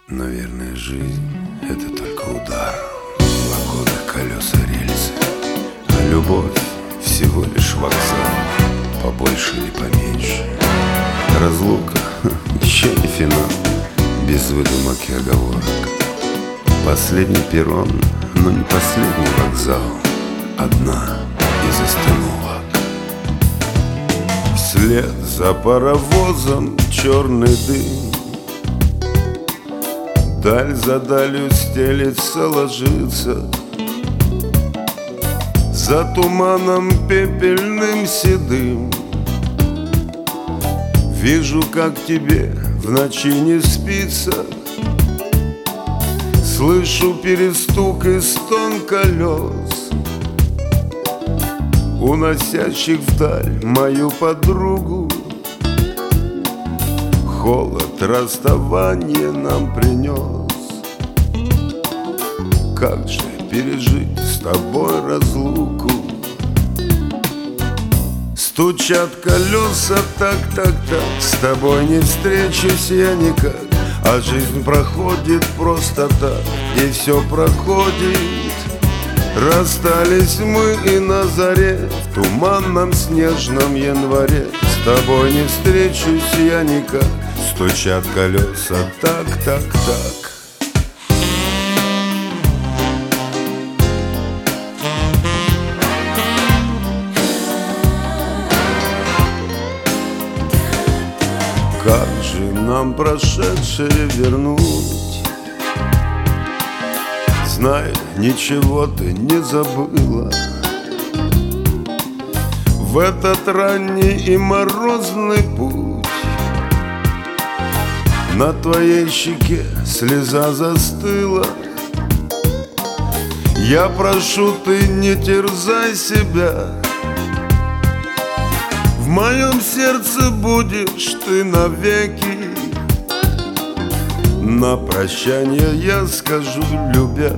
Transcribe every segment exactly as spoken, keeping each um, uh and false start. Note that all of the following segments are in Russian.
Наверное, жизнь — это только удар в оконы, колеса, рельсы, а любовь — всего лишь вокзал, побольше или поменьше. Разлука — еще не финал, без выдумок и оговорок. Последний перрон, но не последний вокзал, одна из остановок. Вслед за паровозом черный дым, даль за далью стелется, ложится, за туманом пепельным седым. Вижу, как тебе в ночи не спится, слышу перестук и стон колес, уносящих вдаль мою подругу. Холод расставания нам принес. Как же пережить с тобой разлуку? Стучат колеса, так, так, так, с тобой не встречусь я никак, а жизнь проходит просто так, и все проходит. Расстались мы и на заре, в туманном снежном январе. С тобой не встречусь я никак, стучат колеса, так, так, так. Как же нам прошедшее вернуть? Знай, ничего ты не забыла. В этот ранний и морозный путь на твоей щеке слеза застыла. Я прошу, ты не терзай себя, в моем сердце будешь ты навеки. На прощание я скажу, любя,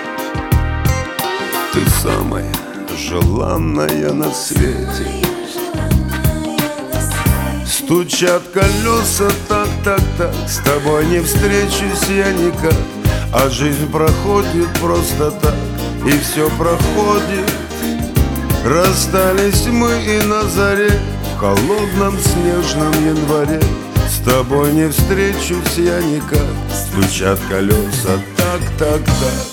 ты самая желанная на свете. Стучат колеса, так, так, так, с тобой не встречусь я никак, а жизнь проходит просто так, и все проходит. Расстались мы и на заре, в холодном снежном январе. С тобой не встречусь я никак, стучат колеса, так, так, так.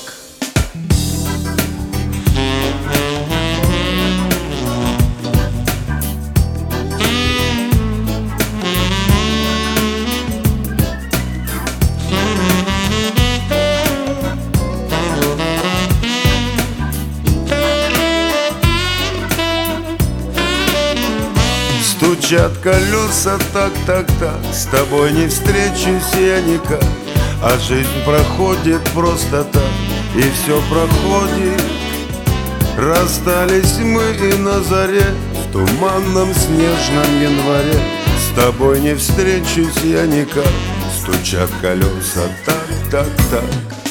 Стучат колеса, так, так, так, с тобой не встречусь я никак, а жизнь проходит просто так, и все проходит. Расстались мы и на заре, в туманном снежном январе. С тобой не встречусь я никак, стучат колеса, так, так, так.